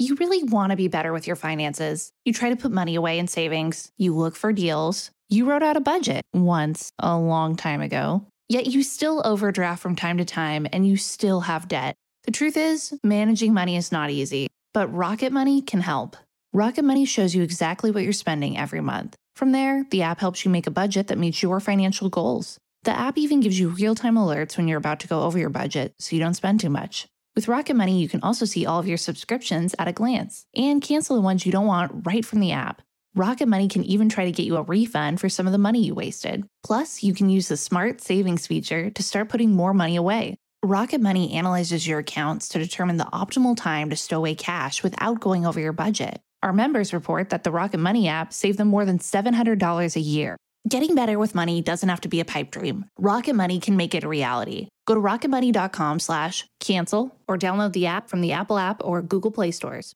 You really want to be better with your finances. You try to put money away in savings. You look for deals. You wrote out a budget once a long time ago. Yet you still overdraft from time to time and you still have debt. The truth is, managing money is not easy, but Rocket Money can help. Rocket Money shows you exactly what you're spending every month. From there, the app helps you make a budget that meets your financial goals. The app even gives you real-time alerts when you're about to go over your budget so you don't spend too much. With Rocket Money, you can also see all of your subscriptions at a glance and cancel the ones you don't want right from the app. Rocket Money can even try to get you a refund for some of the money you wasted. Plus, you can use the Smart Savings feature to start putting more money away. Rocket Money analyzes your accounts to determine the optimal time to stow away cash without going over your budget. Our members report that the Rocket Money app saved them more than $700 a year. Getting better with money doesn't have to be a pipe dream. Rocket Money can make it a reality. Go to rocketmoney.com/cancel or download the app from the Apple App or Google Play stores.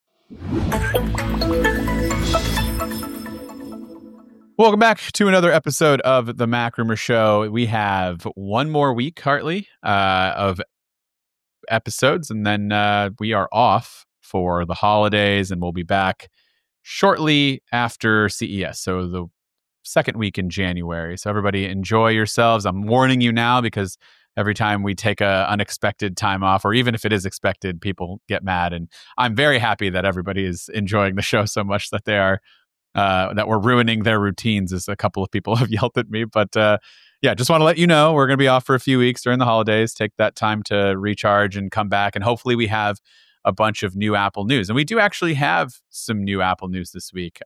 Welcome back to another episode of the Mac Rumor Show. We have one more week, Hartley, of episodes, and then we are off for the holidays, and we'll be back shortly after CES. So the second week in January. So everybody enjoy yourselves. I'm warning you now because every time we take a unexpected time off, or even if it is expected, people get mad. And I'm very happy that everybody is enjoying the show so much that they are that we're ruining their routines, as a couple of people have yelled at me. But yeah, just want to let you know we're going to be off for a few weeks during the holidays. Take that time to recharge and come back. And hopefully we have a bunch of new Apple news. And we do actually have some new Apple news this week.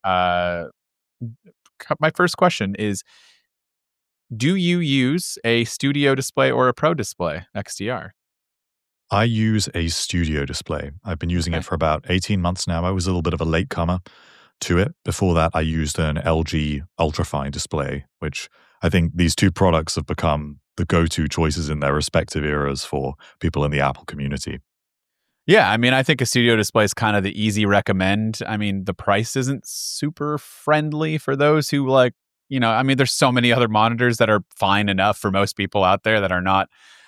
My first question is, do you use a Studio Display or a Pro Display XDR? I use a Studio Display. I've been using it for about 18 months now. I was a little bit of a latecomer to it. Before that, I used an LG Ultrafine display, which I think these two products have become the go-to choices in their respective eras for people in the Apple community. Yeah, I mean, I think a Studio Display is kind of the easy recommend. I mean, the price isn't super friendly for those who like, I mean, there's so many other monitors that are fine enough for most people out there that are not,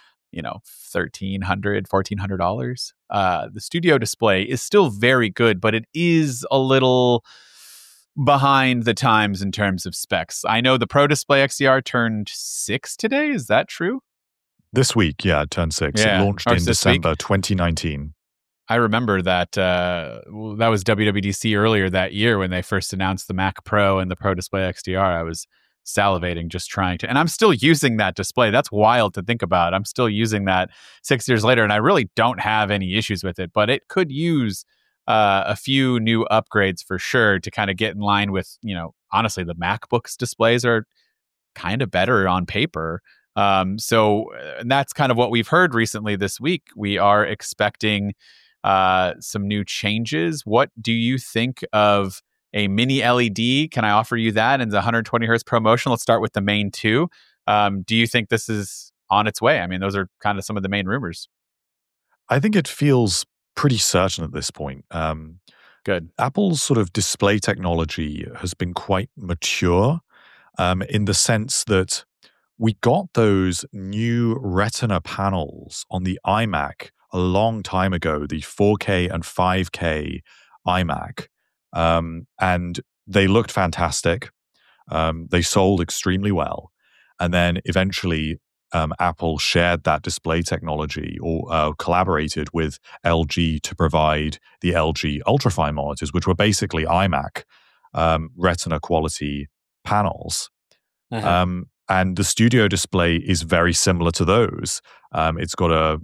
$1,300, $1,400. The Studio Display is still very good, but it is a little behind the times in terms of specs. I know the Pro Display XDR turned 6 today. Is that true? This week, yeah, it turned 6. Yeah. It launched in December 2019. I remember that that was WWDC earlier that year when they first announced the Mac Pro and the Pro Display XDR. I was salivating just trying to, and I'm still using that display. That's wild to think about. I'm still using that 6 years later, and I really don't have any issues with it, but it could use a few new upgrades for sure to kind of get in line with, honestly, the MacBook's displays are kind of better on paper. So that's kind of what we've heard recently this week. We are expecting some new changes. What do you think of a mini LED? Can I offer you that? And the 120 hertz ProMotion. Let's start with the main two. Do you think this is on its way? I mean, those are kind of some of the main rumors. I think it feels pretty certain at this point. Good. Apple's sort of display technology has been quite mature in the sense that we got those new Retina panels on the iMac a long time ago, the 4K and 5K iMac. And they looked fantastic. They sold extremely well. And then eventually Apple shared that display technology or collaborated with LG to provide the LG Ultrafine monitors, which were basically iMac Retina quality panels. Uh-huh. And the Studio Display is very similar to those. It's not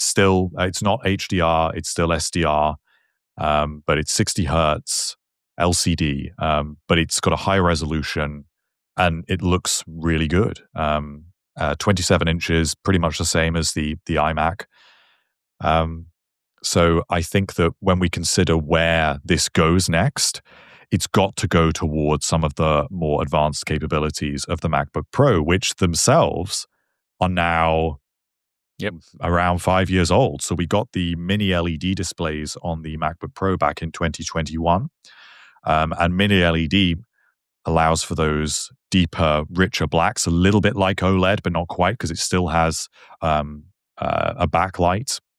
HDR, it's still SDR, but it's 60 hertz LCD, but it's got a high resolution and it looks really good. 27 inches, pretty much the same as the iMac. So I think that when we consider where this goes next, it's got to go towards some of the more advanced capabilities of the MacBook Pro, which themselves are now around 5 years old. So we got the mini LED displays on the MacBook Pro back in 2021. And mini LED allows for those deeper, richer blacks, a little bit like OLED, but not quite, because it still has a backlight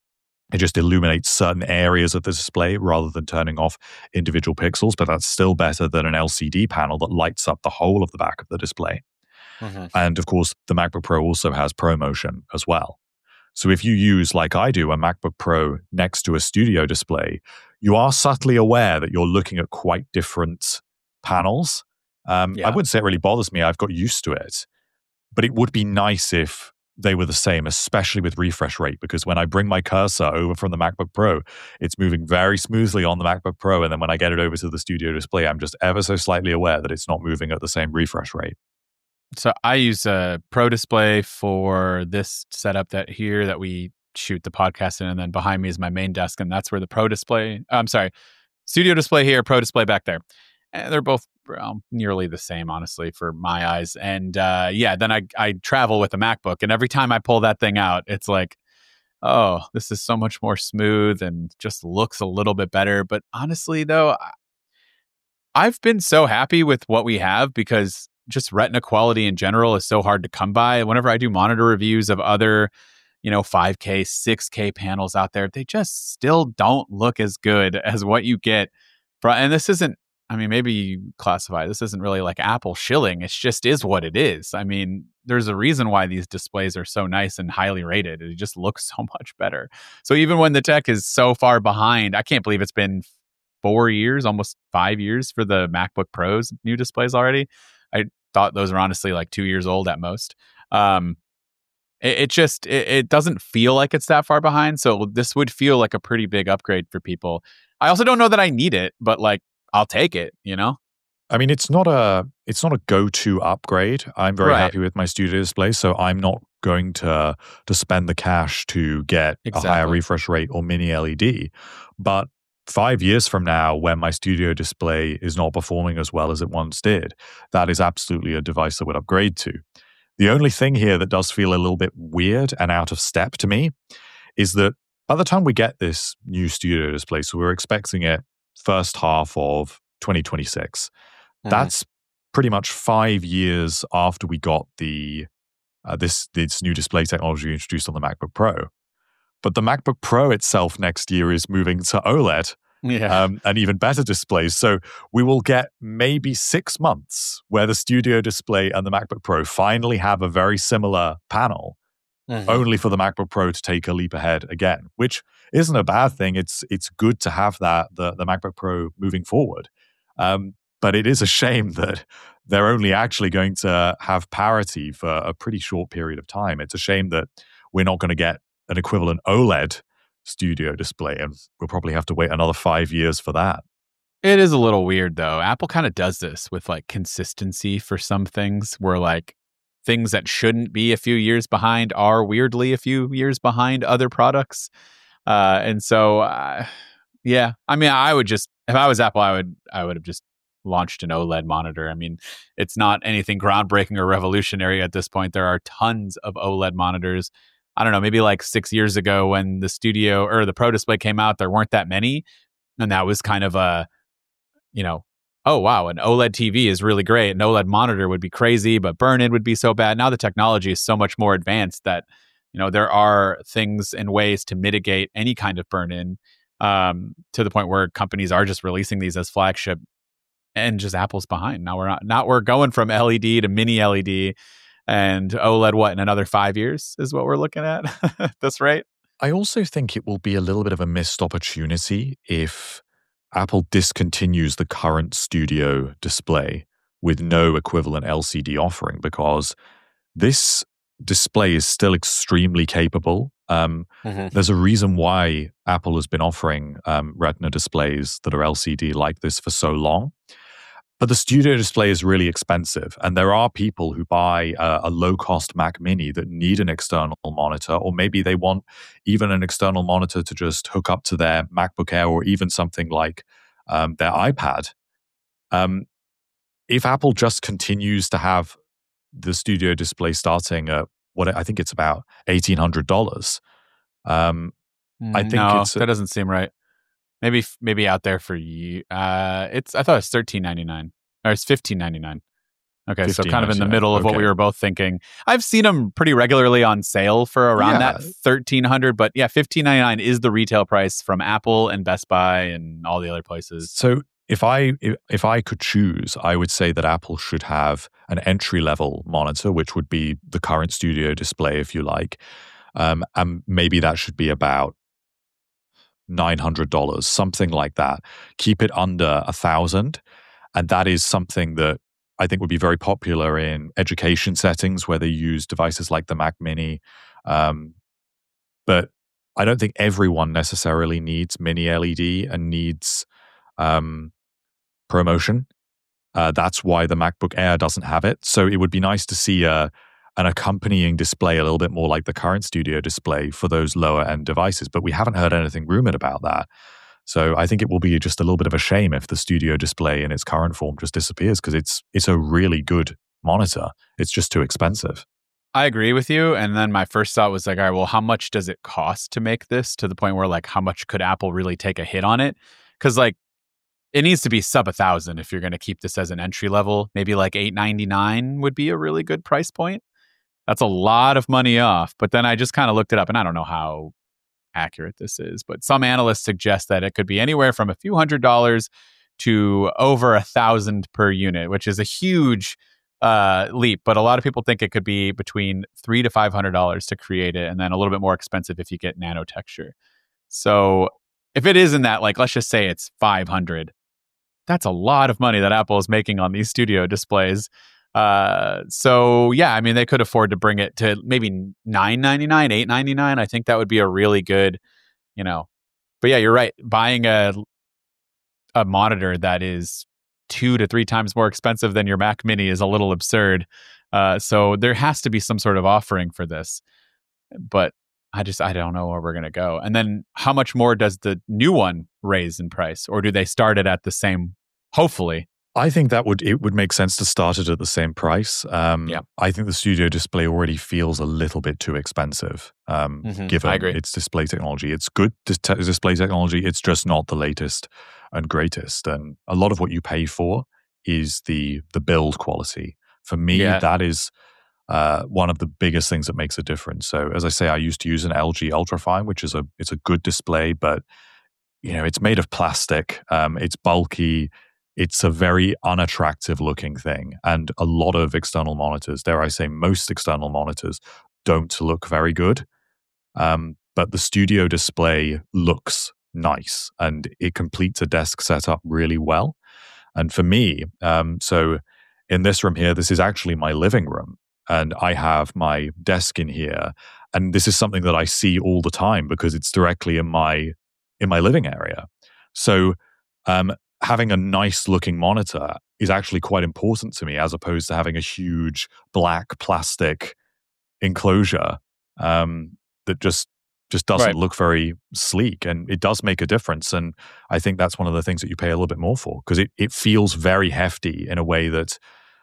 It just illuminates certain areas of the display rather than turning off individual pixels, but that's still better than an LCD panel that lights up the whole of the back of the display. And of course, the MacBook Pro also has ProMotion as well. So if you use, like I do, a MacBook Pro next to a studio display, you are subtly aware that you're looking at quite different panels. I wouldn't say it really bothers me. I've got used to it. But it would be nice if they were the same, especially with refresh rate, because when I bring my cursor over from the MacBook Pro, it's moving very smoothly on the MacBook Pro. And then when I get it over to the studio display, I'm just ever so slightly aware that it's not moving at the same refresh rate. So I use a Pro Display for this setup that we shoot the podcast in, and then behind me is my main desk, and that's where the Studio Display here, Pro Display back there. And they're both nearly the same, honestly, for my eyes. And then I travel with a MacBook, and every time I pull that thing out, it's like, oh, this is so much more smooth and just looks a little bit better. But honestly, though, I've been so happy with what we have because just retina quality in general is so hard to come by. Whenever I do monitor reviews of other, 5K, 6K panels out there, they just still don't look as good as what you get. And this isn't, maybe you classify this isn't really like Apple shilling. It just is what it is. There's a reason why these displays are so nice and highly rated. It just looks so much better. So even when the tech is so far behind, I can't believe it's been 4 years, almost 5 years for the MacBook Pro's new displays already. I thought those were honestly like 2 years old at most. It doesn't feel like it's that far behind. So this would feel like a pretty big upgrade for people. I also don't know that I need it, but like I'll take it, It's not a go-to upgrade. I'm very happy with my studio display, so I'm not going to spend the cash to get a higher refresh rate or mini LED. But 5 years from now, when my studio display is not performing as well as it once did, that is absolutely a device I would upgrade to. The only thing here that does feel a little bit weird and out of step to me is that by the time we get this new studio display, so we're expecting it first half of 2026, that's pretty much 5 years after we got the this new display technology introduced on the MacBook Pro. But the MacBook Pro itself next year is moving to OLED and even better displays. So we will get maybe 6 months where the studio display and the MacBook Pro finally have a very similar panel, only for the MacBook Pro to take a leap ahead again, which isn't a bad thing. It's good to have the MacBook Pro moving forward. But it is a shame that they're only actually going to have parity for a pretty short period of time. It's a shame that we're not going to get an equivalent OLED studio display, and we'll probably have to wait another 5 years for that. It is a little weird, though. Apple kind of does this with like consistency for some things, where like things that shouldn't be a few years behind are weirdly a few years behind other products. And so, I would just, if I was Apple, I would have just launched an OLED monitor. It's not anything groundbreaking or revolutionary at this point. There are tons of OLED monitors. I don't know, maybe like 6 years ago when the studio or the Pro Display came out, there weren't that many. And that was kind of a, oh, wow, an OLED TV is really great. An OLED monitor would be crazy, but burn-in would be so bad. Now the technology is so much more advanced that, there are things and ways to mitigate any kind of burn-in to the point where companies are just releasing these as flagship, and just Apple's behind. Now we're going from LED to mini LED. And OLED, in another 5 years is what we're looking at. That's right. I also think it will be a little bit of a missed opportunity if Apple discontinues the current studio display with no equivalent LCD offering, because this display is still extremely capable. There's a reason why Apple has been offering Retina displays that are LCD like this for so long. But the studio display is really expensive, and there are people who buy a low-cost Mac Mini that need an external monitor, or maybe they want even an external monitor to just hook up to their MacBook Air or even something like their iPad. If Apple just continues to have the studio display starting at what I think it's about $1,800, I think that doesn't seem right. Maybe out there for you. I thought it was $13.99 or it's $15.99. Okay, so kind of in the 1500, middle of what we okay. were both thinking. I've seen them pretty regularly on sale for around that $1,300, but yeah, $1,599 is the retail price from Apple and Best Buy and all the other places. So if I could choose, I would say that Apple should have an entry-level monitor, which would be the current Studio Display, if you like. And maybe that should be about $900, something like that. Keep it under $1,000. And that is something that I think would be very popular in education settings where they use devices like the Mac Mini. But I don't think everyone necessarily needs mini LED and needs ProMotion. That's why the MacBook Air doesn't have it. So it would be nice to see an accompanying display a little bit more like the current Studio Display for those lower end devices. But we haven't heard anything rumored about that. So I think it will be just a little bit of a shame if the Studio Display in its current form just disappears, because it's a really good monitor. It's just too expensive. I agree with you. And then my first thought was like, all right, well, how much does it cost to make this, to the point where like, how much could Apple really take a hit on it? Because like, it needs to be sub $1,000 if you're going to keep this as an entry level. Maybe like $899 would be a really good price point. That's a lot of money off. But then I just kind of looked it up, and I don't know how accurate this is, but some analysts suggest that it could be anywhere from a few $100s to over $1,000 per unit, which is a huge leap. But a lot of people think it could be between $300 to $500 to create it, and then a little bit more expensive if you get nano texture. So if it is in that, like, let's just say it's $500, that's a lot of money that Apple is making on these Studio Displays. So yeah, I mean, they could afford to bring it to maybe $999, $899. I think that would be a really good, but yeah, you're right. Buying a monitor that is 2 to 3 times more expensive than your Mac Mini is a little absurd. So there has to be some sort of offering for this, but I don't know where we're going to go. And then how much more does the new one raise in price, or do they start it at the same, hopefully? I think it would make sense to start it at the same price. I think the Studio Display already feels a little bit too expensive, given its display technology. It's good display technology. It's just not the latest and greatest. And a lot of what you pay for is the build quality. For me, that is one of the biggest things that makes a difference. So as I say, I used to use an LG Ultrafine, which is it's a good display, but it's made of plastic. It's bulky. It's a very unattractive looking thing. And a lot of external monitors, dare I say most external monitors, don't look very good. But the Studio Display looks nice and it completes a desk setup really well. And for me, so in this room here, this is actually my living room. And I have my desk in here. And this is something that I see all the time because it's directly in my living area. So having a nice looking monitor is actually quite important to me, as opposed to having a huge black plastic enclosure that just doesn't look very sleek. And it does make a difference. And I think that's one of the things that you pay a little bit more for, because it feels very hefty in a way that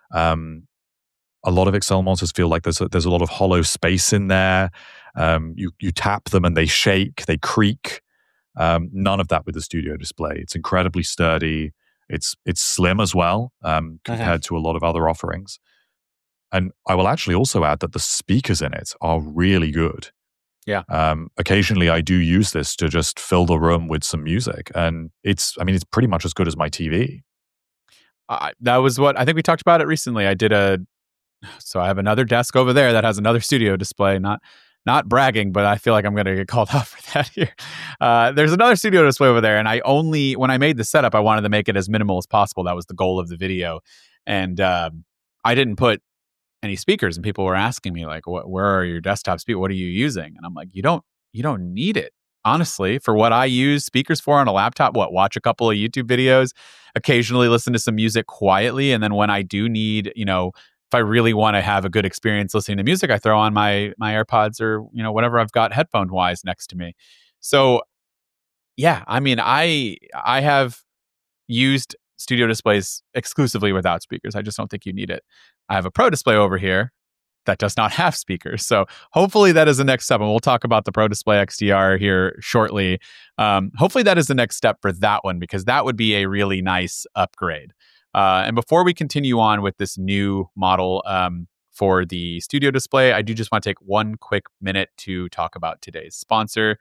a lot of external monitors feel like there's a lot of hollow space in there. You tap them and they shake, they creak. None of that with the Studio Display. It's incredibly sturdy. It's slim as well compared to a lot of other offerings. And I will actually also add that the speakers in it are really good. Yeah. Occasionally, I do use this to just fill the room with some music, and it's pretty much as good as my TV. That was what I think we talked about it recently. So I have another desk over there that has another Studio Display. Not bragging, but I feel like I'm going to get called out for that here. There's another Studio Display over there, and when I made the setup, I wanted to make it as minimal as possible. That was the goal of the video. And I didn't put any speakers, and people were asking me like, where are your desktop speakers? What are you using? And I'm like, you don't need it. Honestly, for what I use speakers for on a laptop, watch a couple of YouTube videos, occasionally listen to some music quietly. And then when I do need, if I really want to have a good experience listening to music, I throw on my AirPods or, whatever I've got headphone wise next to me. So yeah, I mean, I have used Studio Displays exclusively without speakers. I just don't think you need it. I have a Pro Display over here that does not have speakers. So hopefully that is the next step. And we'll talk about the Pro Display XDR here shortly. Hopefully that is the next step for that one, because that would be a really nice upgrade. And before we continue on with this new model for the studio display, I do just want to take one quick minute to talk about today's sponsor,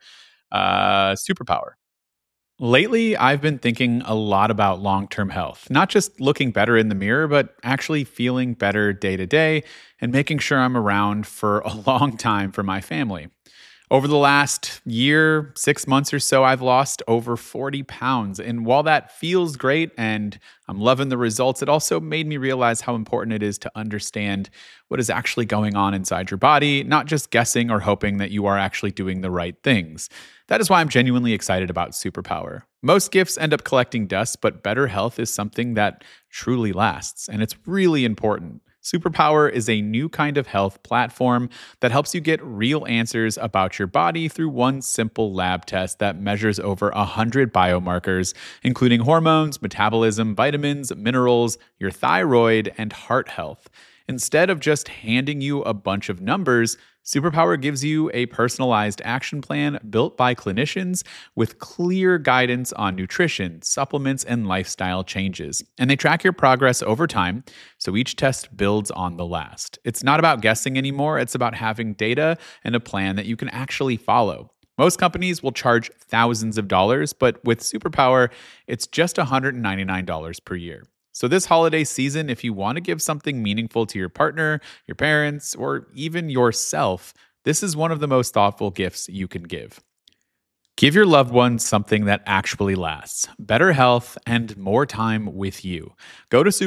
Superpower. Lately, I've been thinking a lot about long-term health, not just looking better in the mirror, but actually feeling better day to day and making sure I'm around for a long time for my family. Over the last year, 6 months or so, I've lost over 40 pounds. And while that feels great and I'm loving the results, it also made me realize how important it is to understand what is actually going on inside your body, not just guessing or hoping that you are actually doing the right things. That is why I'm genuinely excited about Superpower. Most gifts end up collecting dust, but better health is something that truly lasts, and it's really important. Superpower is a new kind of health platform that helps you get real answers about your body through one simple lab test that measures over 100 biomarkers, including hormones, metabolism, vitamins, minerals, your thyroid, and heart health. Instead of just handing you a bunch of numbers, Superpower gives you a personalized action plan built by clinicians with clear guidance on nutrition, supplements, and lifestyle changes. And they track your progress over time, so each test builds on the last. It's not about guessing anymore, it's about having data and a plan that you can actually follow. Most companies will charge thousands of dollars, but with Superpower, it's just $199 per year. So this holiday season, if you want to give something meaningful to your partner, your parents, or even yourself, this is one of the most thoughtful gifts you can give. Give your loved ones something that actually lasts, better health, and more time with you. Go to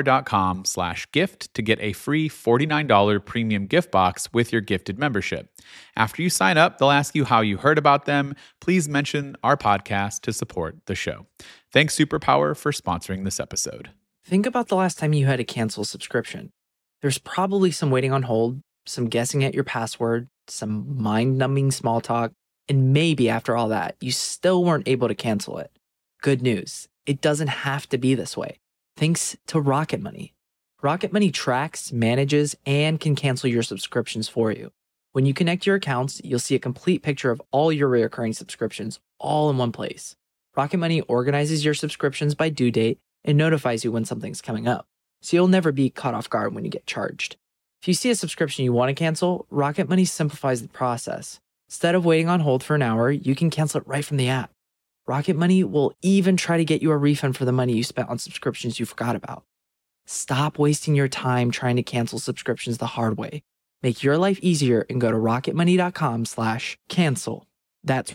superpower.com/gift to get a free $49 premium gift box with your gifted membership. After you sign up, they'll ask you how you heard about them. Please mention our podcast to support the show. Thanks, Superpower, for sponsoring this episode. Think about the last time you had to cancel a subscription. There's probably some waiting on hold, some guessing at your password, some mind-numbing small talk, and maybe after all that, you still weren't able to cancel it. Good news, it doesn't have to be this way. Thanks to Rocket Money. Rocket Money tracks, manages, and can cancel your subscriptions for you. When you connect your accounts, you'll see a complete picture of all your recurring subscriptions all in one place. Rocket Money organizes your subscriptions by due date and notifies you when something's coming up, so you'll never be caught off guard when you get charged. If you see a subscription you want to cancel, Rocket Money simplifies the process. Instead of waiting on hold for an hour, you can cancel it right from the app. Rocket Money will even try to get you a refund for the money you spent on subscriptions you forgot about. Stop wasting your time trying to cancel subscriptions the hard way. Make your life easier and go to rocketmoney.com/cancel. That's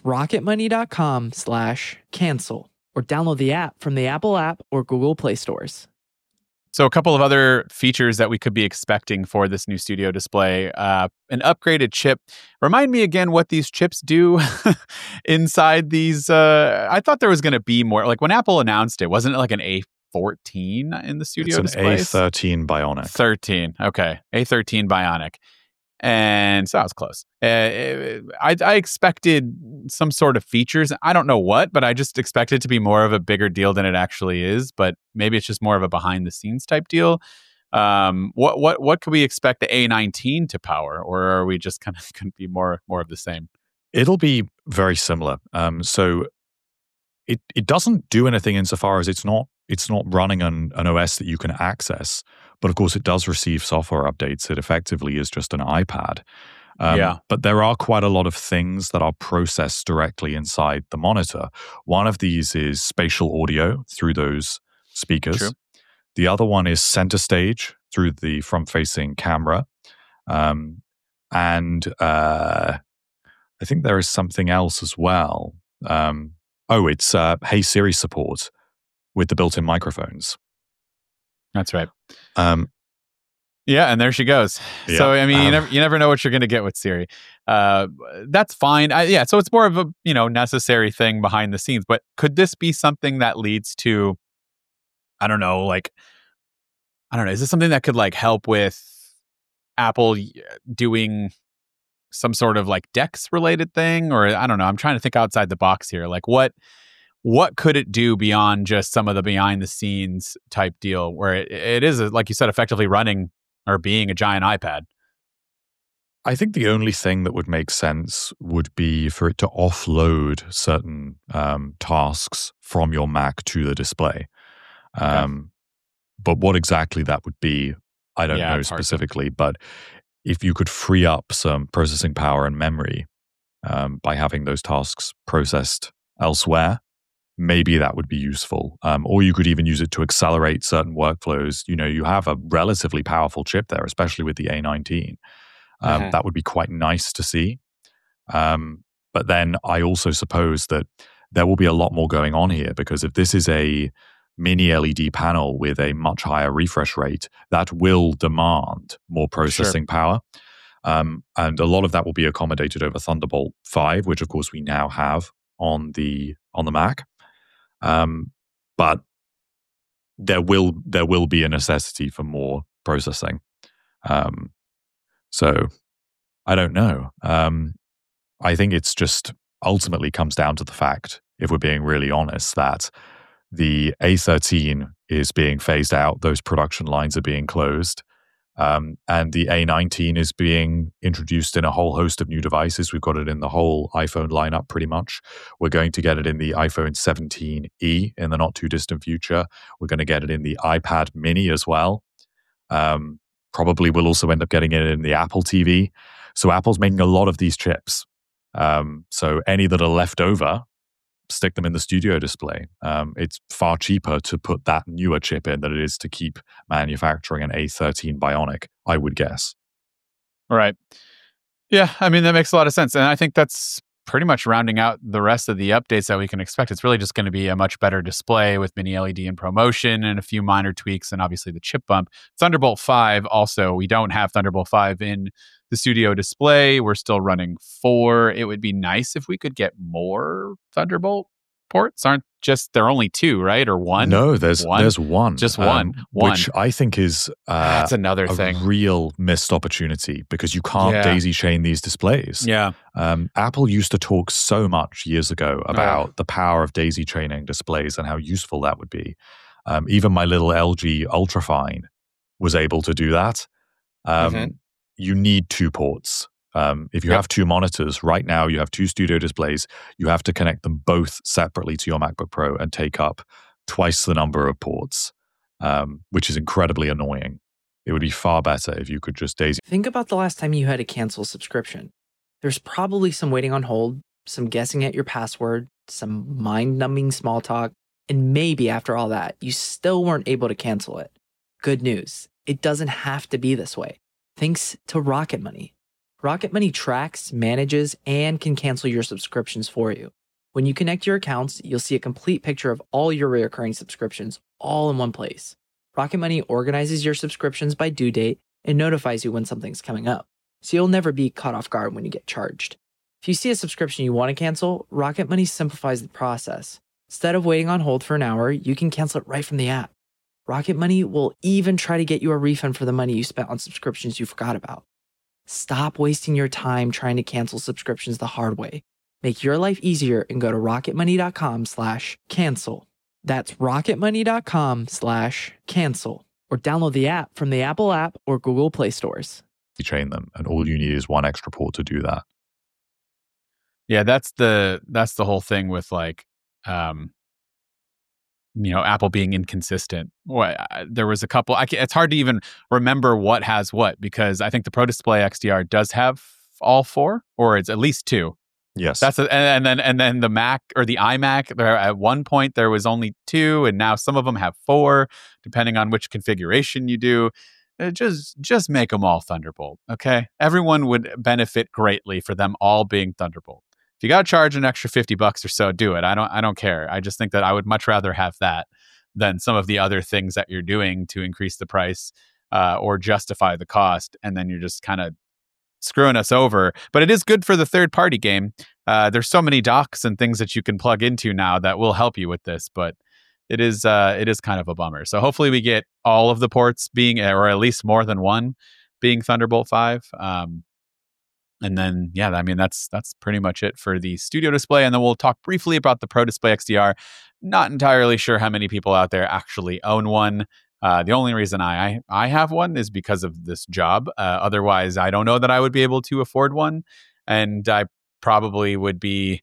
rocketmoney.com/cancel. Or download the app from the Apple app or Google Play stores. So a couple of other features that we could be expecting for this new studio display. An upgraded chip. Remind me again what these chips do inside these. I thought there was going to be more. Like when Apple announced it, wasn't it like an A14 in the studio display? It's an A13 Bionic. 13. Okay. A13 Bionic. And so I was close. I expected some sort of features. I don't know what, but I just expected it to be more of a bigger deal than it actually is. But maybe it's just more of a behind the scenes type deal. What could we expect the A19 to power, or are we just kind of going to be more of the same? It'll be very similar. So it doesn't do anything insofar as it's not running an OS that you can access. But of course, it does receive software updates. It effectively is just an iPad. But there are quite a lot of things that are processed directly inside the monitor. One of these is spatial audio through those speakers. True. The other one is center stage through the front-facing camera. And I think there is something else as well. It's Hey Siri support with the built-in microphones. That's right. Yeah, and there she goes. Yeah, so I mean, you never know what you're going to get with Siri. That's fine. So it's more of a necessary thing behind the scenes. But could this be something that leads to, I don't know. Is this something that could help with Apple doing some sort of DeX related thing, or I don't know. I'm trying to think outside the box here. What could it do beyond just some of the behind the scenes type deal where it is, like you said, effectively running or being a giant iPad? I think the only thing that would make sense would be for it to offload certain tasks from your Mac to the display. Okay. But what exactly that would be, I don't know specifically. But if you could free up some processing power and memory by having those tasks processed elsewhere, maybe that would be useful. Or you could even use it to accelerate certain workflows. You have a relatively powerful chip there, especially with the A19. That would be quite nice to see. But then I also suppose that there will be a lot more going on here, because if this is a mini LED panel with a much higher refresh rate, that will demand more processing power. And a lot of that will be accommodated over Thunderbolt 5, which of course we now have on the Mac. But there will be a necessity for more processing. So I don't know. I think it's just ultimately comes down to the fact, if we're being really honest, that the A13 is being phased out. Those production lines are being closed. And the A19 is being introduced in a whole host of new devices. We've got it in the whole iPhone lineup pretty much. We're going to get it in the iPhone 17e in the not too distant future. We're going to get it in the iPad mini as well. Probably we'll also end up getting it in the Apple TV. So Apple's making a lot of these chips. So any that are left over, stick them in the studio display. It's far cheaper to put that newer chip in than it is to keep manufacturing an A13 Bionic, I would guess. Right. Yeah, I mean, that makes a lot of sense. And I think that's pretty much rounding out the rest of the updates that we can expect. It's really just going to be a much better display with mini LED in promotion and a few minor tweaks, and obviously the chip bump. Thunderbolt 5 also, we don't have Thunderbolt 5 in the studio display. We're still running 4. It would be nice if we could get more Thunderbolt ports. There are only 2, right? Or 1? No, there's one. Just one. Which I think is that's another thing. A real missed opportunity, because you can't daisy chain these displays. Yeah. Apple used to talk so much years ago about the power of daisy chaining displays and how useful that would be. Even my little LG Ultrafine was able to do that. You need 2 ports. If you have 2 monitors, right now you have 2 studio displays, you have to connect them both separately to your MacBook Pro and take up twice the number of ports, which is incredibly annoying. It would be far better if you could just daisy. Think about the last time you had to cancel a subscription. There's probably some waiting on hold, some guessing at your password, some mind-numbing small talk, and maybe after all that, you still weren't able to cancel it. Good news, it doesn't have to be this way. Thanks to Rocket Money. Rocket Money tracks, manages, and can cancel your subscriptions for you. When you connect your accounts, you'll see a complete picture of all your recurring subscriptions all in one place. Rocket Money organizes your subscriptions by due date and notifies you when something's coming up, so you'll never be caught off guard when you get charged. If you see a subscription you want to cancel, Rocket Money simplifies the process. Instead of waiting on hold for an hour, you can cancel it right from the app. Rocket Money will even try to get you a refund for the money you spent on subscriptions you forgot about. Stop wasting your time trying to cancel subscriptions the hard way. Make your life easier and go to rocketmoney.com/cancel. That's rocketmoney.com/cancel. Or download the app from the Apple app or Google Play stores. You chain them, and all you need is 1 extra port to do that. Yeah, that's the whole thing with Apple being inconsistent. There was a couple. It's hard to even remember what has what, because I think the Pro Display XDR does have all 4, or it's at least 2. Yes, and then the Mac or the iMac. There at one point there was only 2, and now some of them have 4, depending on which configuration you do. Just make them all Thunderbolt. Okay, everyone would benefit greatly for them all being Thunderbolt. If you got to charge an extra $50 or so, do it. I don't care. I just think that I would much rather have that than some of the other things that you're doing to increase the price or justify the cost, and then you're just kind of screwing us over. But it is good for the third-party game. There's so many docks and things that you can plug into now that will help you with this, but it is kind of a bummer. So hopefully we get all of the ports being, or at least more than 1, being Thunderbolt 5. And then, that's pretty much it for the studio display. And then we'll talk briefly about the Pro Display XDR. Not entirely sure how many people out there actually own one. The only reason I have one is because of this job. Otherwise, I don't know that I would be able to afford one. And I probably would be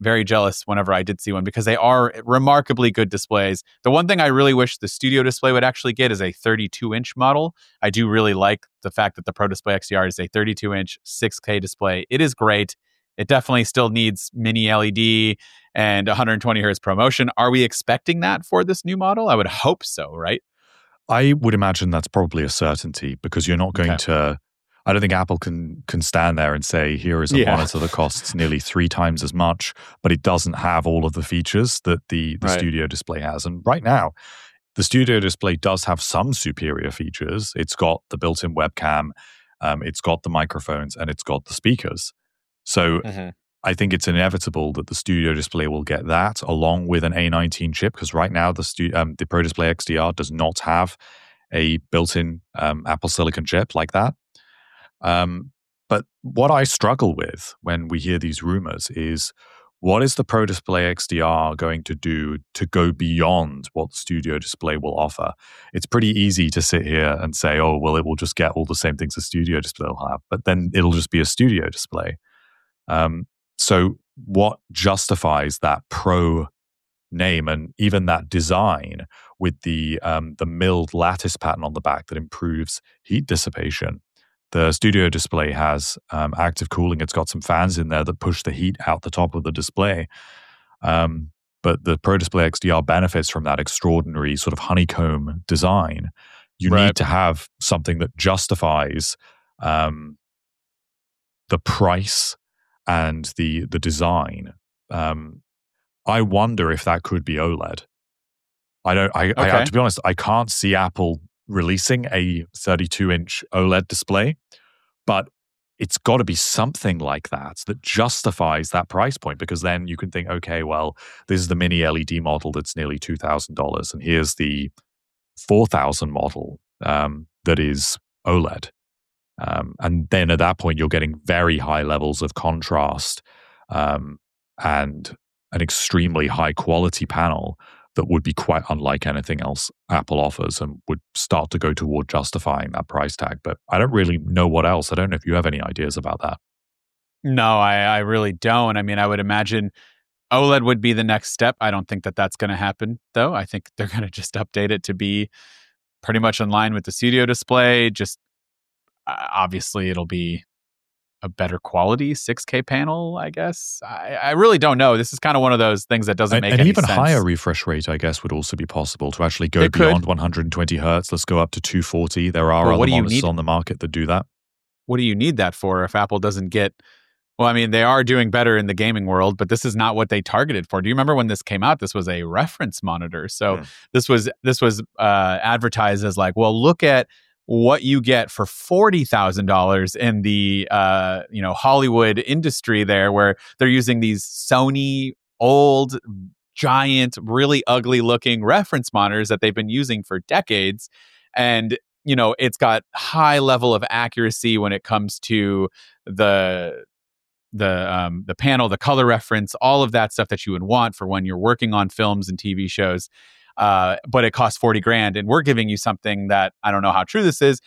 very jealous whenever I did see one because they are remarkably good displays. The one thing I really wish the studio display would actually get is a 32-inch model. I do really like the fact that the Pro Display XDR is a 32-inch 6K display. It is great. It definitely still needs mini LED and 120 hertz ProMotion. Are we expecting that for this new model? I would hope so, right? I would imagine that's probably a certainty because you're not going to. I don't think Apple can stand there and say, here is a monitor that costs nearly 3 times as much, but it doesn't have all of the features that the Studio Display has. And right now, the Studio Display does have some superior features. It's got the built-in webcam, it's got the microphones, and it's got the speakers. So I think it's inevitable that the Studio Display will get that along with an A19 chip, because right now the Pro Display XDR does not have a built-in Apple Silicon chip like that. But what I struggle with when we hear these rumors is, what is the Pro Display XDR going to do to go beyond what the Studio Display will offer? It's pretty easy to sit here and say, oh, well, it will just get all the same things the Studio Display will have, but then it'll just be a Studio Display. So what justifies that Pro name and even that design with the milled lattice pattern on the back that improves heat dissipation? The Studio Display has active cooling. It's got some fans in there that push the heat out the top of the display. But the Pro Display XDR benefits from that extraordinary sort of honeycomb design. You need to have something that justifies the price and the design. I wonder if that could be OLED. I to be honest, I can't see Apple releasing a 32-inch OLED display, but it's got to be something like that justifies that price point, because then you can think, okay, well, this is the mini LED model that's nearly $2,000, and here's the 4,000 model that is OLED. And then at that point, you're getting very high levels of contrast and an extremely high quality panel that would be quite unlike anything else Apple offers and would start to go toward justifying that price tag. But I don't really know what else. I don't know if you have any ideas about that. No, I really don't. I mean, I would imagine OLED would be the next step. I don't think that that's going to happen, though. I think they're going to just update it to be pretty much in line with the Studio Display. Just obviously, it'll be a better quality 6K panel, I guess. I really don't know. This is kind of one of those things that doesn't make any sense. And even higher refresh rate, I guess, would also be possible to actually go beyond 120 hertz. Let's go up to 240. There are other monitors on the market that do that. What do you need that for if Apple doesn't get... Well, I mean, they are doing better in the gaming world, but this is not what they targeted for. Do you remember when this came out? This was a reference monitor. So this was advertised as like, well, look at what you get for $40,000 in the Hollywood industry there, where they're using these Sony old, giant, really ugly looking reference monitors that they've been using for decades. And, it's got high level of accuracy when it comes to the panel, the color reference, all of that stuff that you would want for when you're working on films and TV shows. But it costs $40,000, and we're giving you something that, I don't know how true this is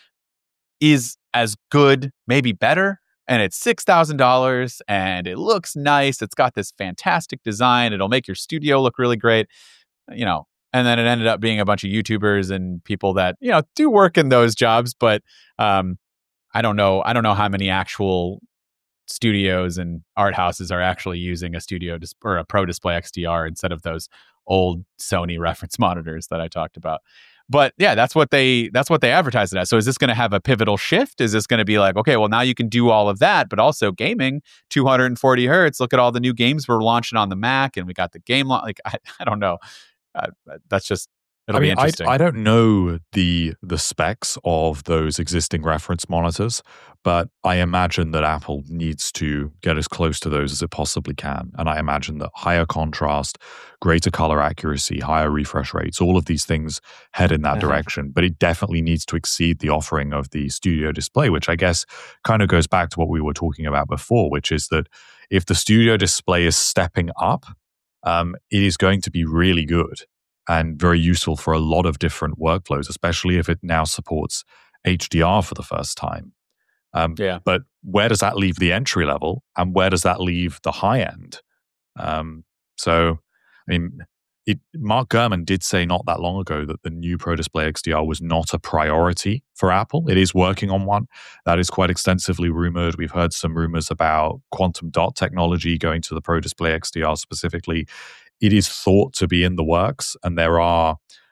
as good, maybe better, and it's $6,000, and it looks nice. It's got this fantastic design. It'll make your studio look really great, and then it ended up being a bunch of YouTubers and people that do work in those jobs, but I don't know how many actual studios and art houses are actually using a or a Pro Display XDR instead of those old Sony reference monitors that I talked about. But yeah, that's what they advertise it as. So is this going to have a pivotal shift? Is this going to be like, okay, well, now you can do all of that, but also gaming, 240 hertz. Look at all the new games we're launching on the Mac, and we got the game like I don't know. That's just it'll be interesting. I don't know the specs of those existing reference monitors, but I imagine that Apple needs to get as close to those as it possibly can. And I imagine that higher contrast, greater color accuracy, higher refresh rates, all of these things head in that direction. But it definitely needs to exceed the offering of the Studio Display, which I guess kind of goes back to what we were talking about before, which is that if the Studio Display is stepping up, it is going to be really good and very useful for a lot of different workflows, especially if it now supports HDR for the first time. But where does that leave the entry level, and where does that leave the high end? So, I mean, Mark Gurman did say not that long ago that the new Pro Display XDR was not a priority for Apple. It is working on one. That is quite extensively rumored. We've heard some rumors about quantum dot technology going to the Pro Display XDR specifically. It is thought to be in the works, and there are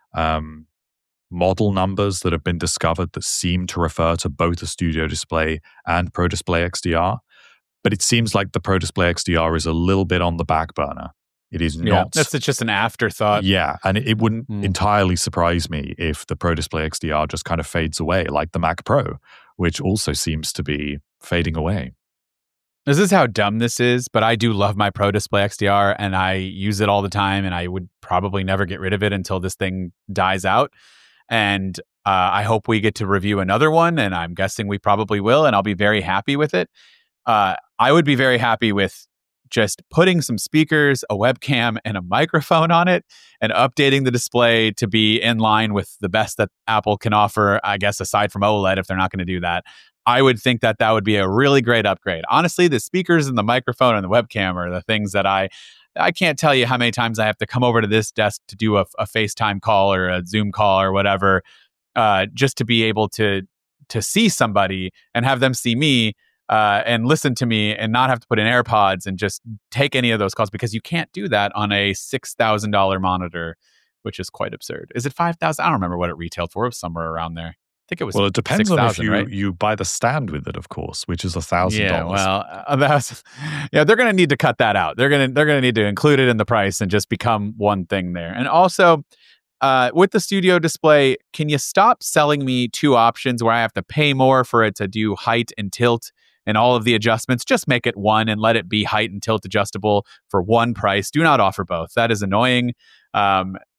model numbers that have been discovered that seem to refer to both the Studio Display and Pro Display XDR. But it seems like the Pro Display XDR is a little bit on the back burner. It is not. That's just an afterthought. Yeah, and it wouldn't entirely surprise me if the Pro Display XDR just kind of fades away, like the Mac Pro, which also seems to be fading away. This is how dumb this is, but I do love my Pro Display XDR, and I use it all the time, and I would probably never get rid of it until this thing dies out. And I hope we get to review another one, and I'm guessing we probably will, and I'll be very happy with it. I would be very happy with just putting some speakers, a webcam, and a microphone on it, and updating the display to be in line with the best that Apple can offer, I guess, aside from OLED, if they're not going to do that. I would think that would be a really great upgrade. Honestly, the speakers and the microphone and the webcam are the things that I can't tell you how many times I have to come over to this desk to do a FaceTime call or a Zoom call or whatever, just to be able to see somebody and have them see me. And listen to me and not have to put in AirPods and just take any of those calls, because you can't do that on a $6,000 monitor, which is quite absurd. Is it $5,000? I don't remember what it retailed for. It was somewhere around there. I think it was. Well, it depends on if right? you buy the stand with it, of course, which is $1,000. Yeah, well, they're going to need to cut that out. They're going to need to include it in the price and just become one thing there. And also, with the Studio Display, can you stop selling me two options where I have to pay more for it to do height and tilt and all of the adjustments? Just make it one and let it be height and tilt adjustable for one price. Do not offer both. That is annoying. I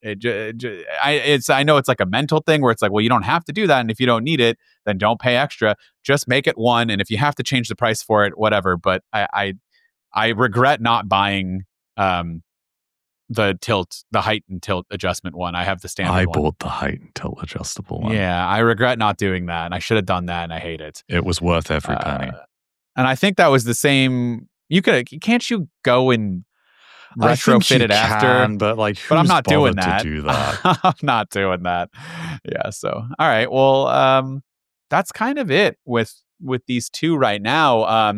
know it's like a mental thing where it's like, well, you don't have to do that, and if you don't need it, then don't pay extra. Just make it one, and if you have to change the price for it, whatever. But I regret not buying the height and tilt adjustment one. I have the standard one. I bought the height and tilt adjustable one. Yeah, I regret not doing that, and I should have done that, and I hate it. It was worth every penny. And I think that was the same. Can't you go and retrofit it after? But I'm not doing that. To do that. I'm not doing that. Yeah. So, all right. Well, that's kind of it with these two right now.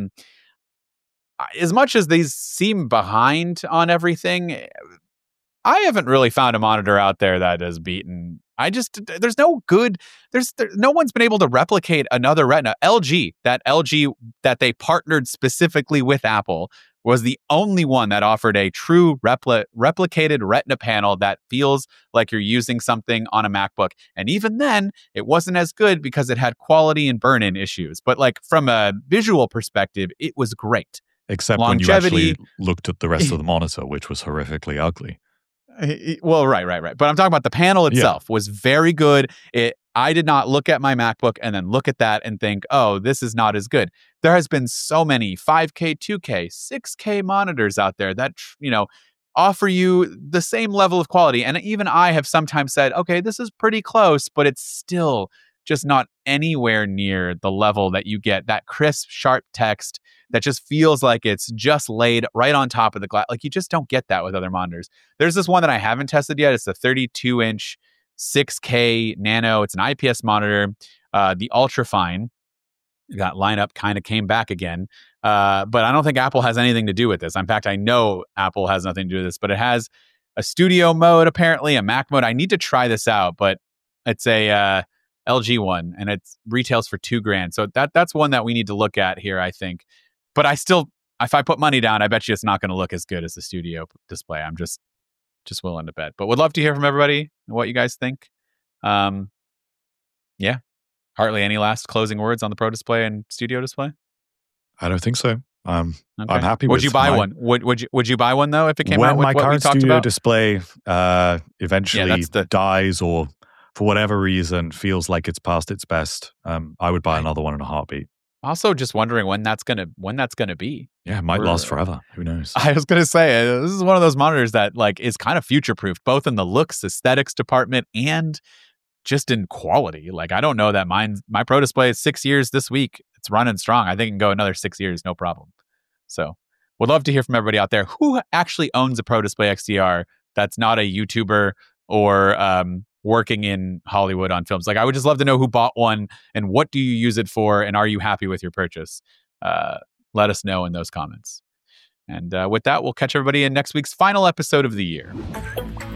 As much as these seem behind on everything, I haven't really found a monitor out there that has beaten. No one's been able to replicate another Retina. LG that they partnered specifically with Apple was the only one that offered a true replicated Retina panel that feels like you're using something on a MacBook. And even then, it wasn't as good because it had quality and burn-in issues. But like from a visual perspective, it was great. Except when you actually looked at the rest of the monitor, which was horrifically ugly. Well, right. But I'm talking about the panel itself was very good. I did not look at my MacBook and then look at that and think, oh, this is not as good. There has been so many 5K, 2K, 6K monitors out there that, offer you the same level of quality. And even I have sometimes said, okay, this is pretty close, but it's still just not anywhere near the level that you get, that crisp, sharp text that just feels like it's just laid right on top of the glass. Like you just don't get that with other monitors. There's this one that I haven't tested yet. It's a 32-inch 6K Nano. It's an IPS monitor. The Ultrafine, that lineup kind of came back again. But I don't think Apple has anything to do with this. In fact, I know Apple has nothing to do with this, but it has a studio mode, apparently, a Mac mode. I need to try this out, but it's a LG one, and it retails for $2,000. So that's one that we need to look at here, I think. But I still, if I put money down, I bet you it's not going to look as good as the Studio Display. I'm just willing to bet. But would love to hear from everybody what you guys think. Yeah. Hartley, any last closing words on the Pro Display and Studio Display? I don't think so. Okay. I'm happy. Would you buy one? Would you buy one though if it came out with when my current Studio Display eventually Yeah, dies or for whatever reason feels like it's past its best? I would buy another one in a heartbeat. Also, just wondering when that's gonna be. Yeah, it might last forever. Who knows? I was gonna say this is one of those monitors that like is kind of future proof, both in the looks, aesthetics department, and just in quality. Like I don't know that my Pro Display is 6 years this week. It's running strong. I think it can go another 6 years, no problem. So would love to hear from everybody out there who actually owns a Pro Display XDR that's not a YouTuber or working in Hollywood on films. Like, I would just love to know who bought one and what do you use it for, and are you happy with your purchase? Let us know in those comments. And with that, we'll catch everybody in next week's final episode of the year.